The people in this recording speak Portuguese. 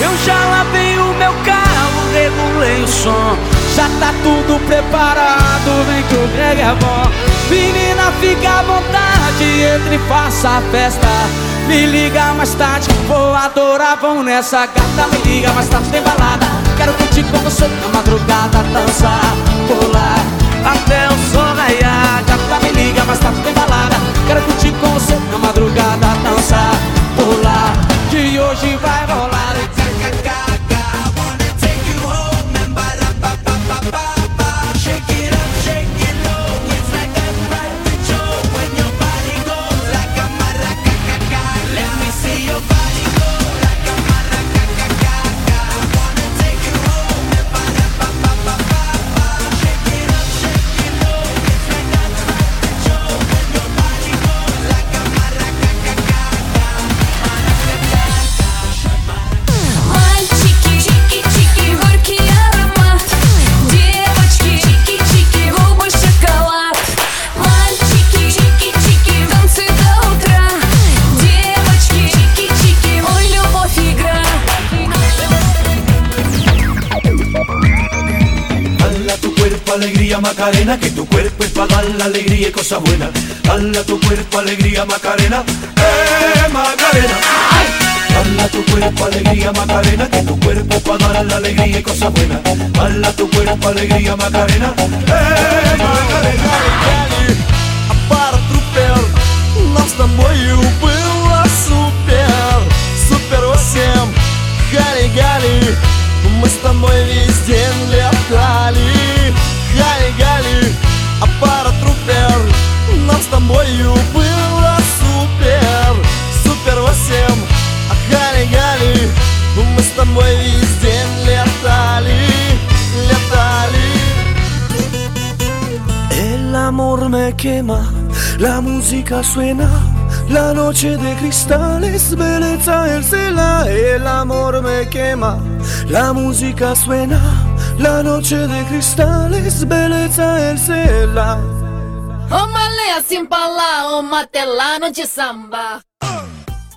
Eu já lavei o meu carro, regulei o som, já tá tudo preparado, vem que o Greg é bom. Menina, fica à vontade, entre e faça a festa. Me liga mais tarde, vou adorar, vão nessa gata. Me liga mais tarde, tem balada. Quero curtir com você na madrugada, dançar, pular até o sol raiar. Gata, me liga mais tarde, tem balada. Quero curtir com você na madrugada, dançar, pular, que hoje vai rolar. Alegría Macarena, que tu cuerpo es para dar la alegría y cosas buenas. Dale a tu cuerpo alegría Macarena, Macarena. Dale a tu cuerpo alegría Macarena, que tu cuerpo es para dar la alegría y cosas buenas. Dale a tu cuerpo alegría Macarena, Macarena. Para трупер, нас с тобою было супер, супер 8, гали-гали. Мы с тобой весь день летали, гали-гали, а пара трупер. Нам с тобою было супер, супер 8, а гали-гали. Мы с тобой весь день lетали, lетали. El amor me quema, la música suena, la noche de cristales, belleza el cela. El amor me quema, la música suena, la noche de cristales, belleza el cela. Ô malé, assim pra lá, ô matelano de samba.